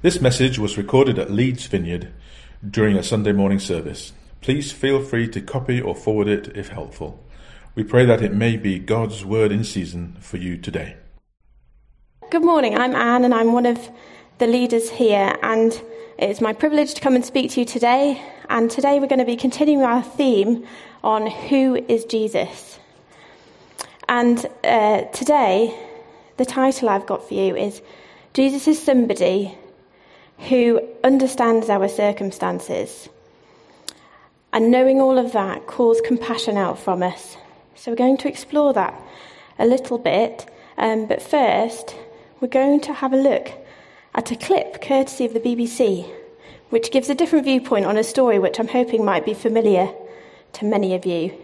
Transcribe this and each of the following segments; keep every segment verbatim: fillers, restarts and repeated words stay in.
This message was recorded at Leeds Vineyard during a Sunday morning service. Please feel free to copy or forward it if helpful. We pray that it may be God's word in season for you today. Good morning, I'm Anne and I'm one of the leaders here, and it's my privilege to come and speak to you today. And today we're going to be continuing our theme on who is Jesus. And uh, today the title I've got for you is Jesus is somebody who understands our circumstances. And knowing all of that calls compassion out from us. So we're going to explore that a little bit. Um, but first, we're going to have a look at a clip courtesy of the B B C, which gives a different viewpoint on a story which I'm hoping might be familiar to many of you.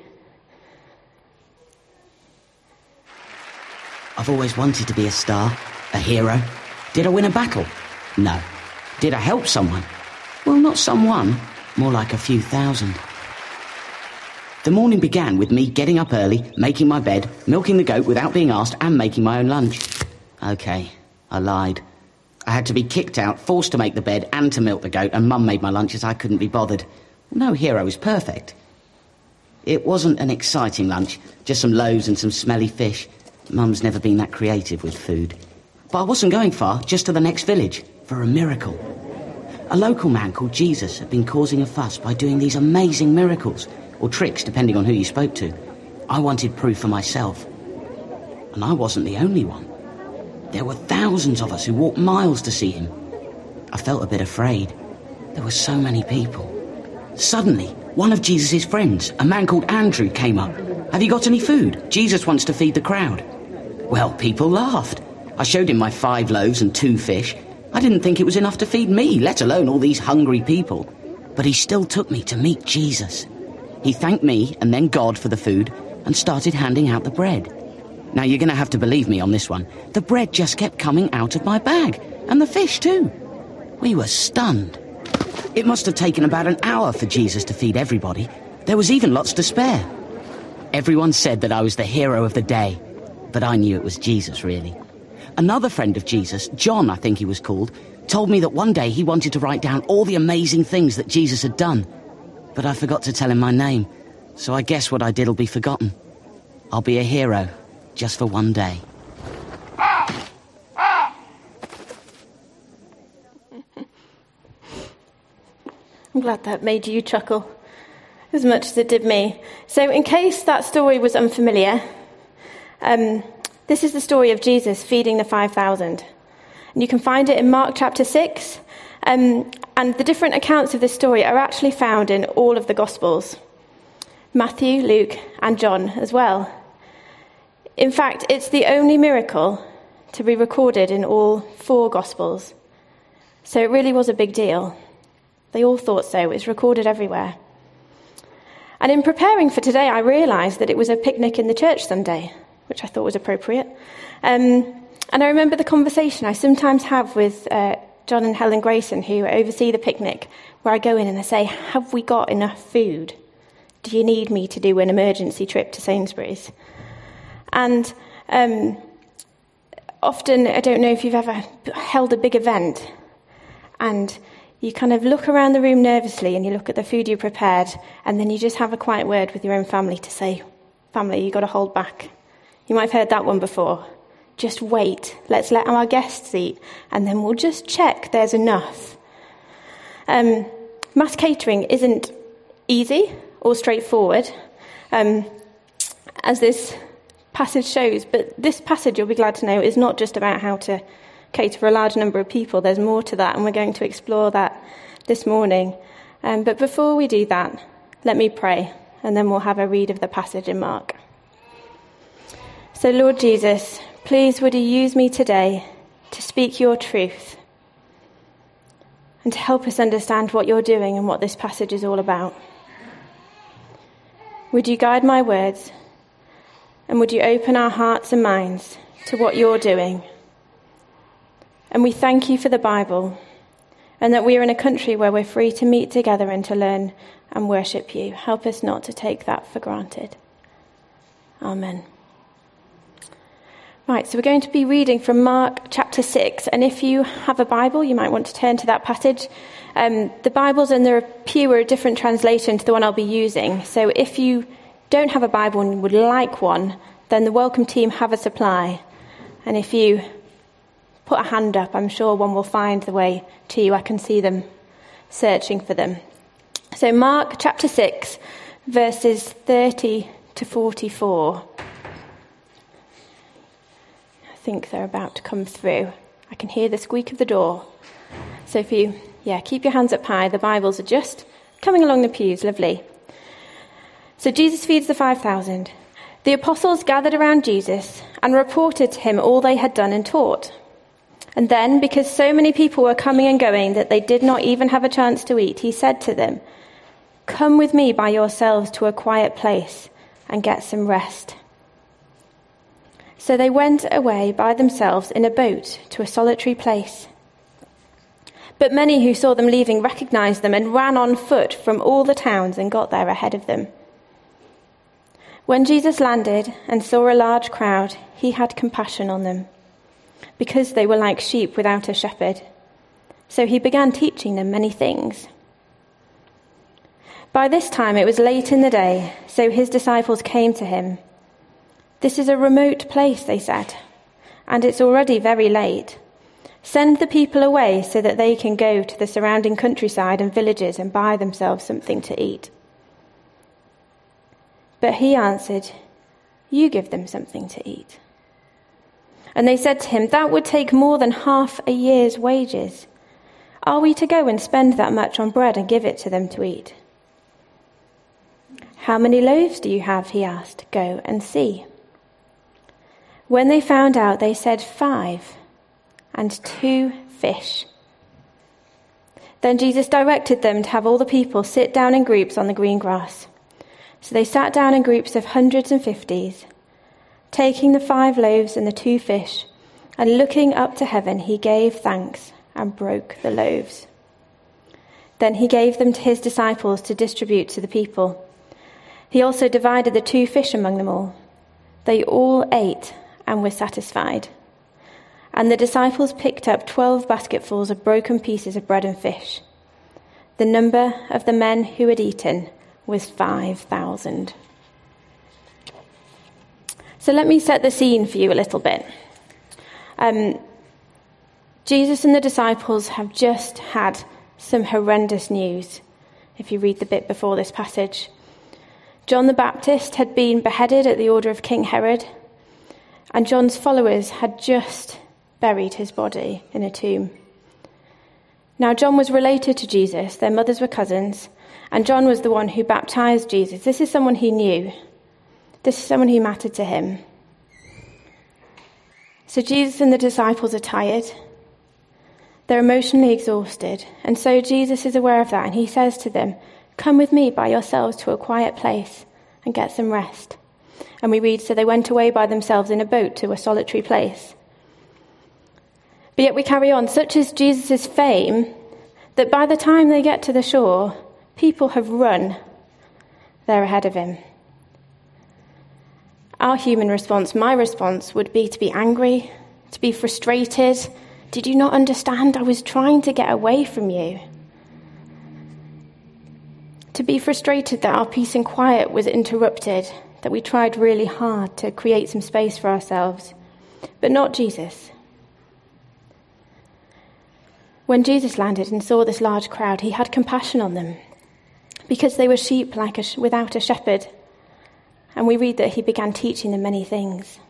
I've always wanted to be a star, a hero. Did I win a battle? No. Did I help someone? Well, not someone, more like a few thousand. The morning began with me getting up early, making my bed, milking the goat without being asked, and making my own lunch. Okay, I lied. I had to be kicked out, forced to make the bed and to milk the goat, and Mum made my lunch as I couldn't be bothered. No hero is perfect. It wasn't an exciting lunch, just some loaves and some smelly fish. Mum's never been that creative with food. But I wasn't going far, just to the next village, for a miracle. A local man called Jesus had been causing a fuss by doing these amazing miracles, or tricks, depending on who you spoke to. I wanted proof for myself. And I wasn't the only one. There were thousands of us who walked miles to see him. I felt a bit afraid. There were so many people. Suddenly, one of Jesus' friends, a man called Andrew, came up. "Have you got any food? Jesus wants to feed the crowd." Well, people laughed. I showed him my five loaves and two fish. I didn't think it was enough to feed me, let alone all these hungry people. But he still took me to meet Jesus. He thanked me and then God for the food and started handing out the bread. Now, you're going to have to believe me on this one. The bread just kept coming out of my bag, and the fish too. We were stunned. It must have taken about an hour for Jesus to feed everybody. There was even lots to spare. Everyone said that I was the hero of the day, but I knew it was Jesus, really. Another friend of Jesus, John I think he was called, told me that one day he wanted to write down all the amazing things that Jesus had done. But I forgot to tell him my name, so I guess what I did will be forgotten. I'll be a hero, just for one day. I'm glad that made you chuckle as much as it did me. So in case that story was unfamiliar, um, this is the story of Jesus feeding the five thousand. And you can find it in Mark chapter six. Um, and the different accounts of this story are actually found in all of the Gospels. Matthew, Luke, and John as well. In fact, it's the only miracle to be recorded in all four Gospels. So it really was a big deal. They all thought so. It's recorded everywhere. And in preparing for today, I realised that it was a picnic in the church Sunday, which I thought was appropriate. Um, and I remember the conversation I sometimes have with uh, John and Helen Grayson, who oversee the picnic, where I go in and I say, "Have we got enough food? Do you need me to do an emergency trip to Sainsbury's?" And um, often, I don't know if you've ever held a big event, and you kind of look around the room nervously and you look at the food you prepared, and then you just have a quiet word with your own family to say, "Family, you've got to hold back." You might have heard that one before. Just wait. Let's let our guests eat, and then we'll just check there's enough. Um, mass catering isn't easy or straightforward, um, as this passage shows. But this passage, you'll be glad to know, is not just about how to cater for a large number of people. There's more to that, and we're going to explore that this morning. Um, but before we do that, let me pray, and then we'll have a read of the passage in Mark. So, Lord Jesus, please would you use me today to speak your truth and to help us understand what you're doing and what this passage is all about. Would you guide my words, and would you open our hearts and minds to what you're doing? And we thank you for the Bible, and that we are in a country where we're free to meet together and to learn and worship you. Help us not to take that for granted. Amen. Right, so we're going to be reading from Mark chapter six, and if you have a Bible, you might want to turn to that passage. Um, the Bibles in the pew are a different translation to the one I'll be using, so if you don't have a Bible and would like one, then the Welcome team have a supply, and if you put a hand up, I'm sure one will find the way to you. I can see them searching for them. So Mark chapter six, verses thirty to forty-four. I think they're about to come through. I can hear the squeak of the door. So if you, yeah, keep your hands up high. The Bibles are just coming along the pews. Lovely. So Jesus feeds the five thousand. The apostles gathered around Jesus and reported to him all they had done and taught. And then, because so many people were coming and going that they did not even have a chance to eat, he said to them, "Come with me by yourselves to a quiet place and get some rest." So they went away by themselves in a boat to a solitary place. But many who saw them leaving recognized them and ran on foot from all the towns and got there ahead of them. When Jesus landed and saw a large crowd, he had compassion on them, because they were like sheep without a shepherd. So he began teaching them many things. By this time it was late in the day, so his disciples came to him. "This is a remote place," they said, "and it's already very late. Send the people away so that they can go to the surrounding countryside and villages and buy themselves something to eat." But he answered, "You give them something to eat." And they said to him, "That would take more than half a year's wages. Are we to go and spend that much on bread and give it to them to eat?" "How many loaves do you have?" he asked. "Go and see." When they found out, they said, "Five, and two fish." Then Jesus directed them to have all the people sit down in groups on the green grass. So they sat down in groups of hundreds and fifties. Taking the five loaves and the two fish, and looking up to heaven, he gave thanks and broke the loaves. Then he gave them to his disciples to distribute to the people. He also divided the two fish among them all. They all ate and were satisfied. And the disciples picked up twelve basketfuls of broken pieces of bread and fish. The number of the men who had eaten was five thousand. So let me set the scene for you a little bit. Um, Jesus and the disciples have just had some horrendous news, if you read the bit before this passage. John the Baptist had been beheaded at the order of King Herod, and John's followers had just buried his body in a tomb. Now, John was related to Jesus. Their mothers were cousins, and John was the one who baptized Jesus. This is someone he knew. This is someone who mattered to him. So Jesus and the disciples are tired. They're emotionally exhausted, and so Jesus is aware of that, and he says to them, "Come with me by yourselves to a quiet place and get some rest." And we read, so they went away by themselves in a boat to a solitary place. But yet we carry on. Such is Jesus' fame that by the time they get to the shore, people have run. They're ahead of him. Our human response, my response, would be to be angry, to be frustrated. Did you not understand? I was trying to get away from you. To be frustrated that our peace and quiet was interrupted, that we tried really hard to create some space for ourselves, but not Jesus. When Jesus landed and saw this large crowd, he had compassion on them because they were sheep like a sh- without a shepherd. And we read that he began teaching them many things.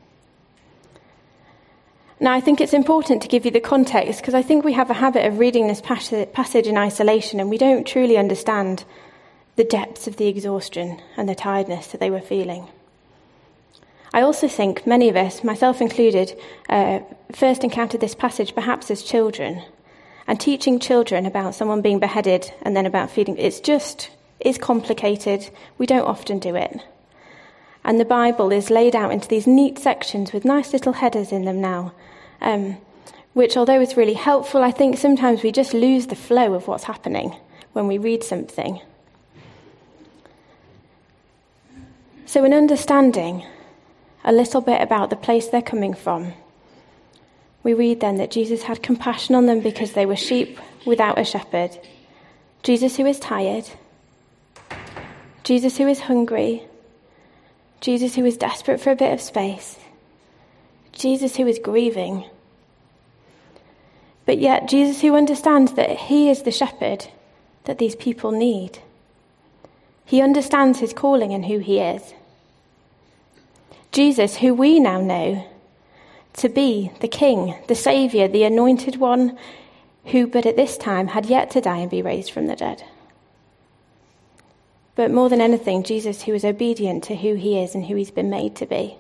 Now, I think it's important to give you the context because I think we have a habit of reading this pas- passage in isolation and we don't truly understand the depths of the exhaustion and the tiredness that they were feeling. I also think many of us, myself included, uh, first encountered this passage perhaps as children. And teaching children about someone being beheaded and then about feeding, it's just, it's complicated. We don't often do it. And the Bible is laid out into these neat sections with nice little headers in them now, um, which although it's really helpful, I think sometimes we just lose the flow of what's happening when we read something. So in understanding a little bit about the place they're coming from, we read then that Jesus had compassion on them because they were sheep without a shepherd. Jesus who is tired, Jesus who is hungry, Jesus who is desperate for a bit of space, Jesus who is grieving. But yet Jesus who understands that he is the shepherd that these people need. He understands his calling and who he is. Jesus, who we now know to be the King, the Saviour, the Anointed One, who but at this time had yet to die and be raised from the dead. But more than anything, Jesus who is obedient to who he is and who he's been made to be.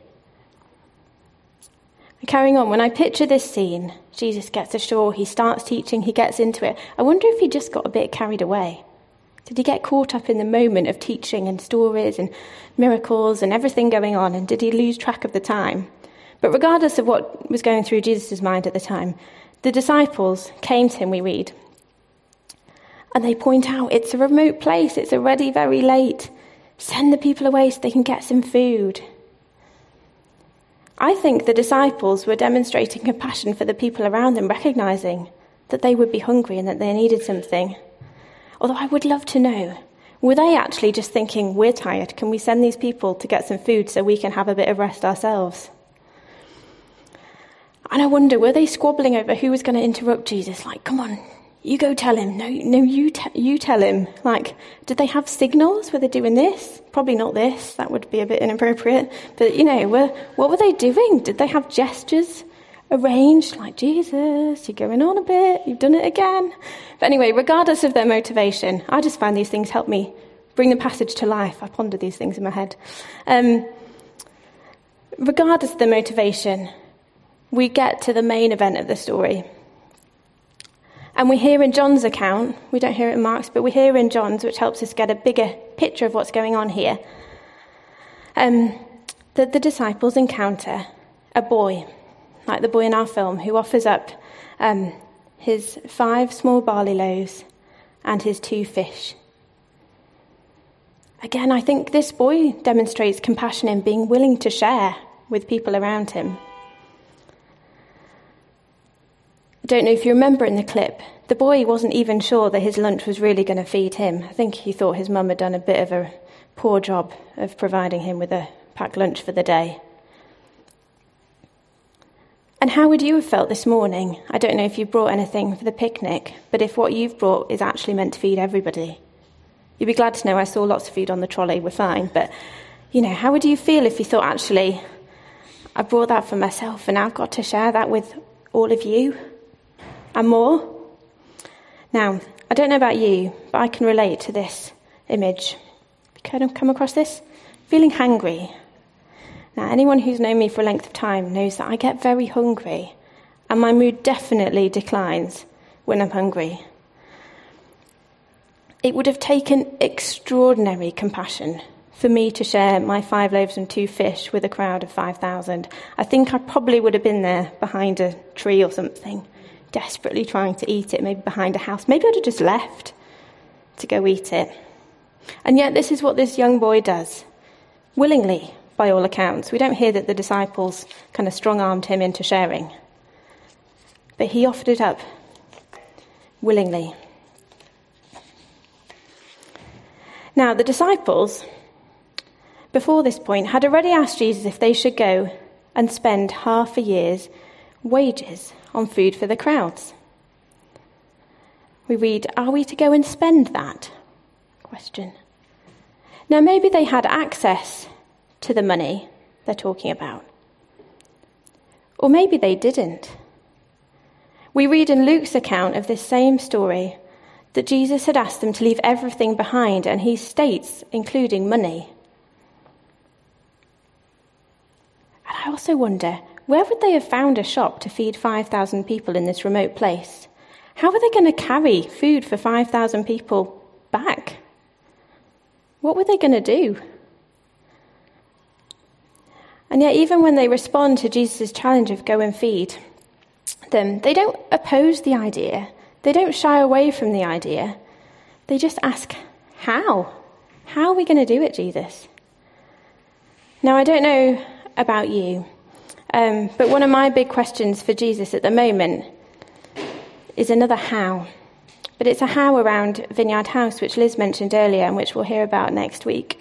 Carrying on, when I picture this scene, Jesus gets ashore, he starts teaching, he gets into it. I wonder if he just got a bit carried away. Did he get caught up in the moment of teaching and stories and miracles and everything going on? And did he lose track of the time? But regardless of what was going through Jesus' mind at the time, the disciples came to him, we read. And they point out, it's a remote place, it's already very late. Send the people away so they can get some food. I think the disciples were demonstrating compassion for the people around them, recognising that they would be hungry and that they needed something. Although I would love to know, were they actually just thinking, we're tired, can we send these people to get some food so we can have a bit of rest ourselves? And I wonder, were they squabbling over who was going to interrupt Jesus? Like, come on, you go tell him. No, no, you, te- you tell him. Like, did they have signals? Were they doing this? Probably not this. That would be a bit inappropriate. But, you know, were, what were they doing? Did they have gestures arranged? Like, Jesus, you're going on a bit. You've done it again. But anyway, regardless of their motivation, I just find these things help me bring the passage to life. I ponder these things in my head. Um, regardless of the motivation, we get to the main event of the story. And we hear in John's account, we don't hear it in Mark's, but we hear in John's, which helps us get a bigger picture of what's going on here, um, that the disciples encounter a boy, like the boy in our film, who offers up um, his five small barley loaves and his two fish. Again, I think this boy demonstrates compassion in being willing to share with people around him. I don't know if you remember in the clip, the boy wasn't even sure that his lunch was really going to feed him. I think he thought his mum had done a bit of a poor job of providing him with a packed lunch for the day. And how would you have felt this morning? I don't know if you brought anything for the picnic, but if what you've brought is actually meant to feed everybody. You'd be glad to know I saw lots of food on the trolley, we're fine. But, you know, how would you feel if you thought, actually, I brought that for myself and I've got to share that with all of you and more? Now, I don't know about you, but I can relate to this image. Have you come across this? Feeling hangry. Now, anyone who's known me for a length of time knows that I get very hungry, and my mood definitely declines when I'm hungry. It would have taken extraordinary compassion for me to share my five loaves and two fish with a crowd of five thousand. I think I probably would have been there behind a tree or something, desperately trying to eat it, maybe behind a house. Maybe I'd have just left to go eat it. And yet this is what this young boy does, willingly, by all accounts. We don't hear that the disciples kind of strong-armed him into sharing. But he offered it up willingly. Now, the disciples, before this point, had already asked Jesus if they should go and spend half a year's wages on food for the crowds. We read, are we to go and spend that? Question. Now, maybe they had access to the money they're talking about. Or maybe they didn't. We read in Luke's account of this same story that Jesus had asked them to leave everything behind, and he states, including money. And I also wonder, where would they have found a shop to feed five thousand people in this remote place? How were they going to carry food for five thousand people back? What were they going to do? And yet, even when they respond to Jesus' challenge of go and feed them, they don't oppose the idea. They don't shy away from the idea. They just ask, how? How are we going to do it, Jesus? Now, I don't know about you, um, but one of my big questions for Jesus at the moment is another how. But it's a how around Vineyard House, which Liz mentioned earlier and which we'll hear about next week.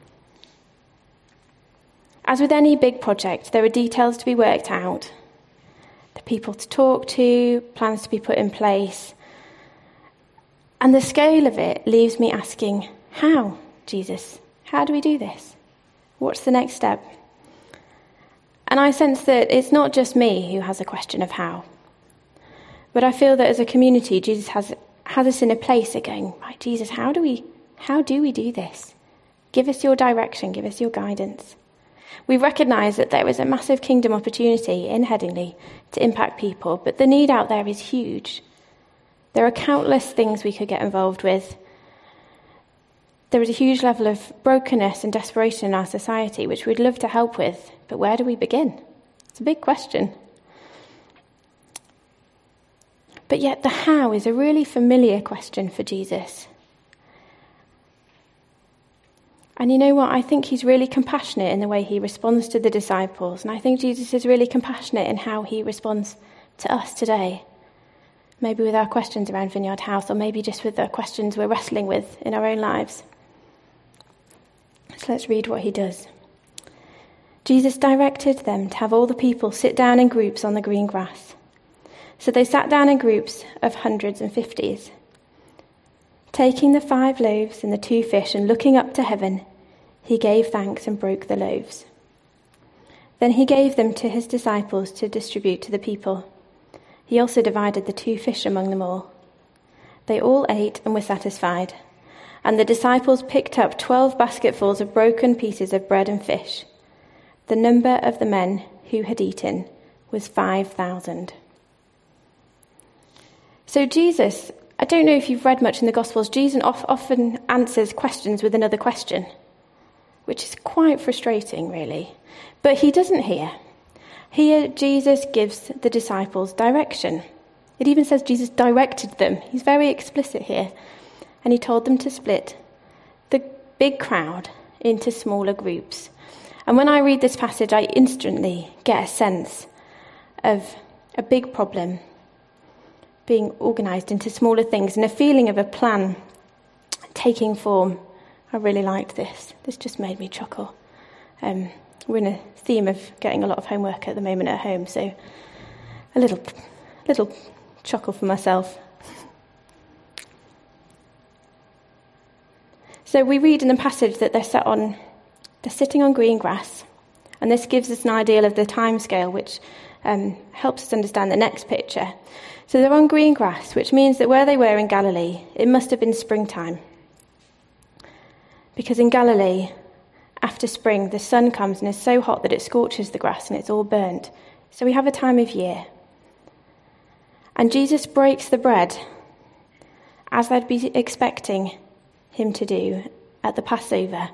As with any big project, there are details to be worked out, the people to talk to, plans to be put in place. And the scale of it leaves me asking, how, Jesus? How do we do this? What's the next step? And I sense that it's not just me who has a question of how. But I feel that as a community, Jesus has has us in a place of going, right, Jesus, how do we how do we do this? Give us your direction, give us your guidance. We recognise that there is a massive kingdom opportunity in Headingley to impact people, but the need out there is huge. There are countless things we could get involved with. There is a huge level of brokenness and desperation in our society, which we'd love to help with, but where do we begin? It's a big question. But yet the how is a really familiar question for Jesus. And you know what? I think he's really compassionate in the way he responds to the disciples. And I think Jesus is really compassionate in how he responds to us today. Maybe with our questions around Vineyard House, or maybe just with the questions we're wrestling with in our own lives. So let's read what he does. Jesus directed them to have all the people sit down in groups on the green grass. So they sat down in groups of hundreds and fifties. Taking the five loaves and the two fish and looking up to heaven, he gave thanks and broke the loaves. Then he gave them to his disciples to distribute to the people. He also divided the two fish among them all. They all ate and were satisfied, and the disciples picked up twelve basketfuls of broken pieces of bread and fish. The number of the men who had eaten was five thousand. So Jesus, I don't know if you've read much in the Gospels, Jesus often answers questions with another question, which is quite frustrating, really. But he doesn't here. Here, Jesus gives the disciples direction. It even says Jesus directed them. He's very explicit here. And he told them to split the big crowd into smaller groups. And when I read this passage, I instantly get a sense of a big problem being organised into smaller things and a feeling of a plan taking form. I really liked this. This just made me chuckle. Um, we're in a theme of getting a lot of homework at the moment at home, so a little, little chuckle for myself. So we read in the passage that they're sat on, they're sitting on green grass, and this gives us an idea of the timescale, which um, helps us understand the next picture. So they're on green grass, which means that where they were in Galilee, it must have been springtime. Because in Galilee, after spring, the sun comes and is so hot that it scorches the grass and it's all burnt. So we have a time of year. And Jesus breaks the bread, as they'd be expecting him to do at the Passover.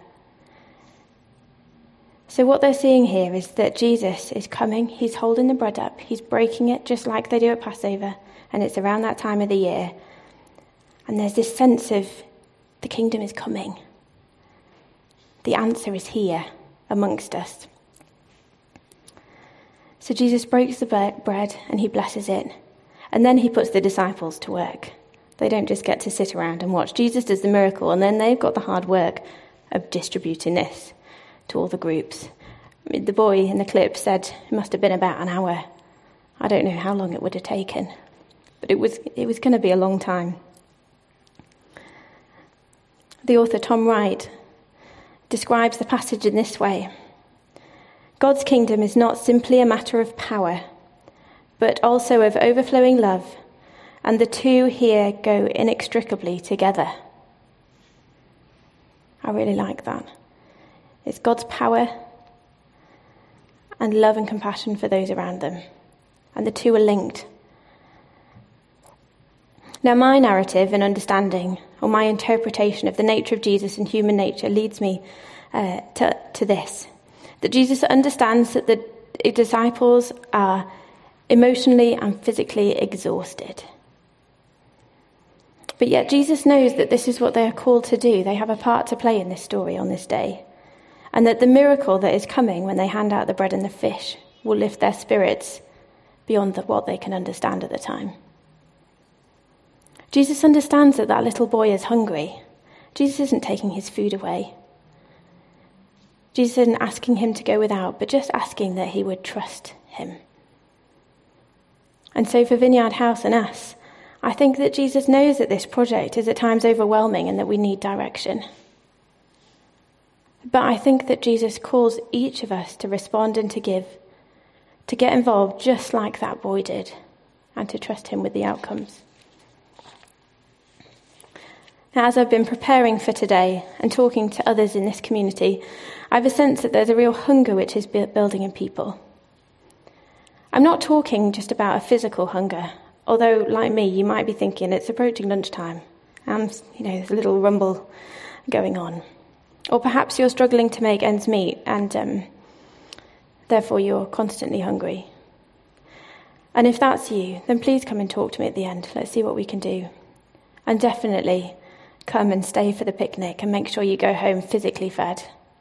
So what they're seeing here is that Jesus is coming, he's holding the bread up, he's breaking it just like they do at Passover, and it's around that time of the year. And there's this sense of the kingdom is coming. The answer is here amongst us. So Jesus breaks the bread and he blesses it. And then he puts the disciples to work. They don't just get to sit around and watch. Jesus does the miracle, and then they've got the hard work of distributing this to all the groups. I mean, the boy in the clip said it must have been about an hour. I don't know how long it would have taken, but it was it was going to be a long time. The author Tom Wright describes the passage in this way. God's kingdom is not simply a matter of power, but also of overflowing love, and the two here go inextricably together. I really like that. It's God's power and love and compassion for those around them. And the two are linked. Now, my narrative and understanding, or my interpretation of the nature of Jesus and human nature, leads me uh, to, to this. That Jesus understands that the disciples are emotionally and physically exhausted. But yet Jesus knows that this is what they are called to do. They have a part to play in this story on this day. and that the miracle that is coming when they hand out the bread and the fish will lift their spirits beyond the, what they can understand at the time. Jesus understands that that little boy is hungry. Jesus isn't taking his food away. Jesus isn't asking him to go without, but just asking that he would trust him. And so for Vineyard House and us, I think that Jesus knows that this project is at times overwhelming and that we need direction. But I think that Jesus calls each of us to respond and to give, to get involved just like that boy did, and to trust him with the outcomes. Now, as I've been preparing for today and talking to others in this community, I have a sense that there's a real hunger which is building in people. I'm not talking just about a physical hunger, although, like me, you might be thinking it's approaching lunchtime, and, you know, there's a little rumble going on. Or perhaps you're struggling to make ends meet, and um, therefore you're constantly hungry. And if that's you, then please come and talk to me at the end. Let's see what we can do. And definitely come and stay for the picnic and make sure you go home physically fed.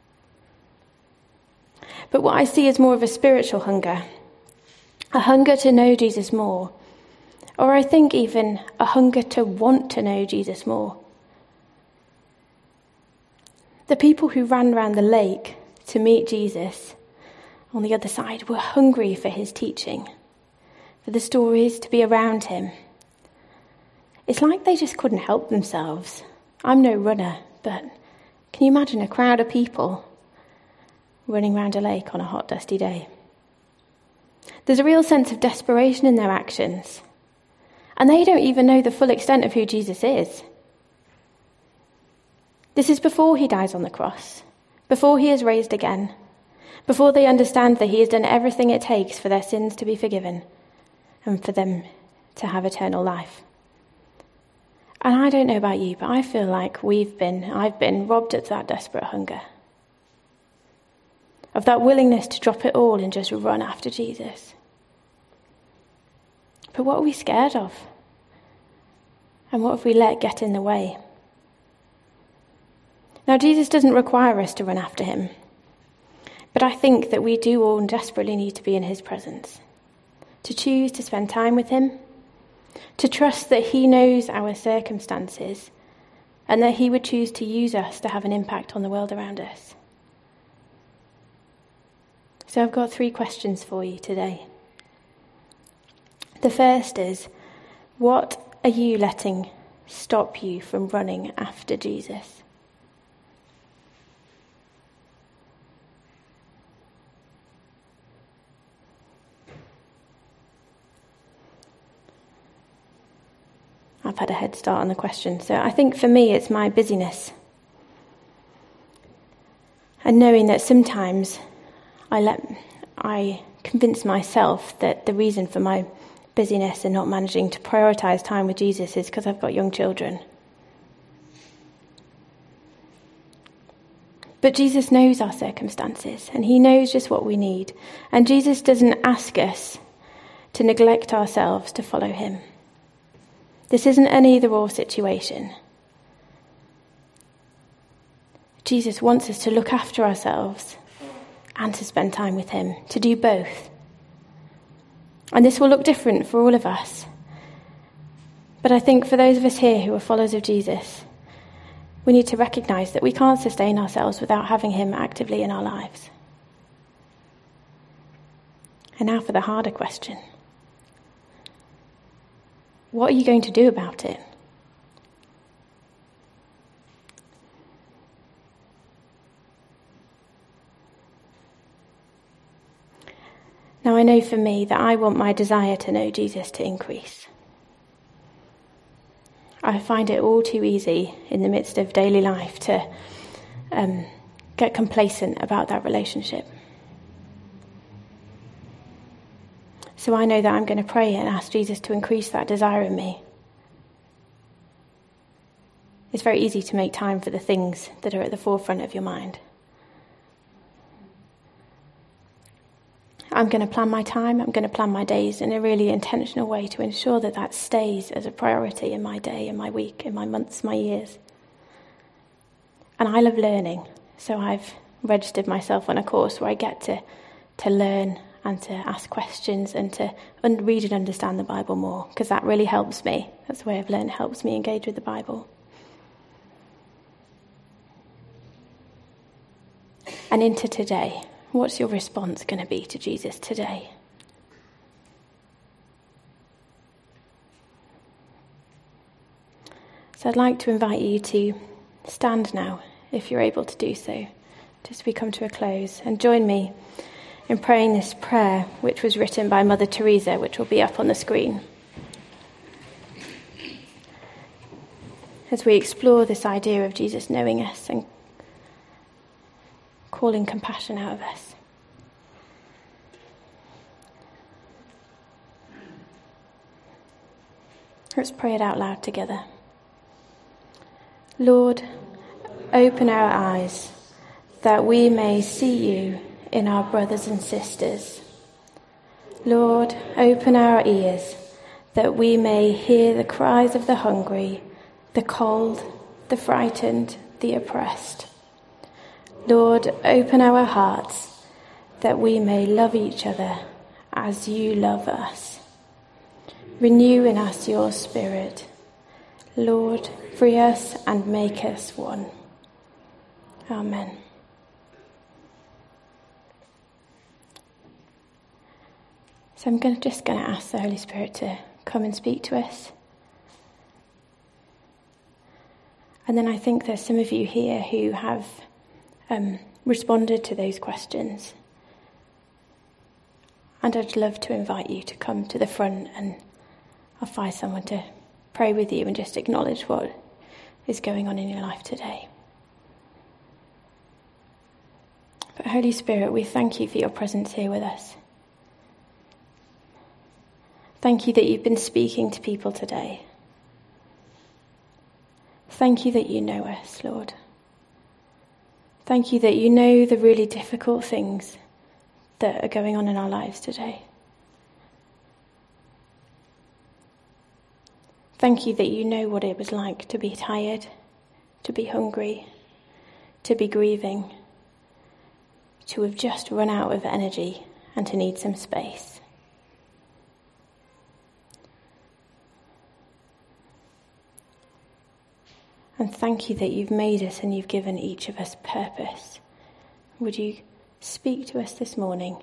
But what I see is more of a spiritual hunger, a hunger to know Jesus more, or I think even a hunger to want to know Jesus more. The people who ran round the lake to meet Jesus on the other side were hungry for his teaching, for the stories, to be around him. It's like they just couldn't help themselves. I'm no runner, but can you imagine a crowd of people running round a lake on a hot, dusty day? There's a real sense of desperation in their actions, and they don't even know the full extent of who Jesus is. This is before he dies on the cross, before he is raised again, before they understand that he has done everything it takes for their sins to be forgiven and for them to have eternal life. And I don't know about you, but I feel like we've been, I've been robbed of that desperate hunger, of that willingness to drop it all and just run after Jesus. But what are we scared of? And what have we let get in the way? Now, Jesus doesn't require us to run after him, but I think that we do all desperately need to be in his presence, to choose to spend time with him, to trust that he knows our circumstances and that he would choose to use us to have an impact on the world around us. So I've got three questions for you today. The first is, what are you letting stop you from running after Jesus? I've had a head start on the question. So I think for me it's my busyness. And knowing that sometimes I let I convince myself that the reason for my busyness and not managing to prioritise time with Jesus is because I've got young children. But Jesus knows our circumstances and he knows just what we need. And Jesus doesn't ask us to neglect ourselves to follow him. This isn't an either-or situation. Jesus wants us to look after ourselves and to spend time with him, to do both. And this will look different for all of us. But I think for those of us here who are followers of Jesus, we need to recognise that we can't sustain ourselves without having him actively in our lives. And now for the harder question. What are you going to do about it? Now, I know for me that I want my desire to know Jesus to increase. I find it all too easy in the midst of daily life to um, get complacent about that relationship. So I know that I'm going to pray and ask Jesus to increase that desire in me. It's very easy to make time for the things that are at the forefront of your mind. I'm going to plan my time, I'm going to plan my days in a really intentional way to ensure that that stays as a priority in my day, in my week, in my months, my years. And I love learning, so I've registered myself on a course where I get to, to learn and to ask questions and to un- read and understand the Bible more, because that really helps me. That's the way I've learned, helps me engage with the Bible. And into today, what's your response going to be to Jesus today? So I'd like to invite you to stand now, if you're able to do so, just as we come to a close, and join me in praying this prayer, which was written by Mother Teresa, which will be up on the screen. As we explore this idea of Jesus knowing us and calling compassion out of us. Let's pray it out loud together. Lord, open our eyes that we may see you in our brothers and sisters. Lord, open our ears that we may hear the cries of the hungry, the cold, the frightened, the oppressed. Lord, open our hearts that we may love each other as you love us. Renew in us your spirit. Lord, free us and make us one. Amen. So I'm going to, just going to ask the Holy Spirit to come and speak to us. And then I think there's some of you here who have um, responded to those questions. And I'd love to invite you to come to the front, and I'll find someone to pray with you and just acknowledge what is going on in your life today. But Holy Spirit, we thank you for your presence here with us. Thank you that you've been speaking to people today. Thank you that you know us, Lord. Thank you that you know the really difficult things that are going on in our lives today. Thank you that you know what it was like to be tired, to be hungry, to be grieving, to have just run out of energy and to need some space. And thank you that you've made us and you've given each of us purpose. Would you speak to us this morning?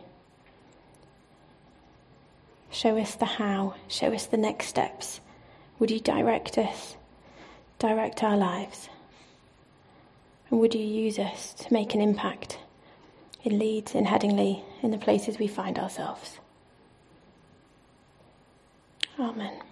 Show us the how, show us the next steps. Would you direct us, direct our lives? And would you use us to make an impact in Leeds, in Headingley, in the places we find ourselves? Amen.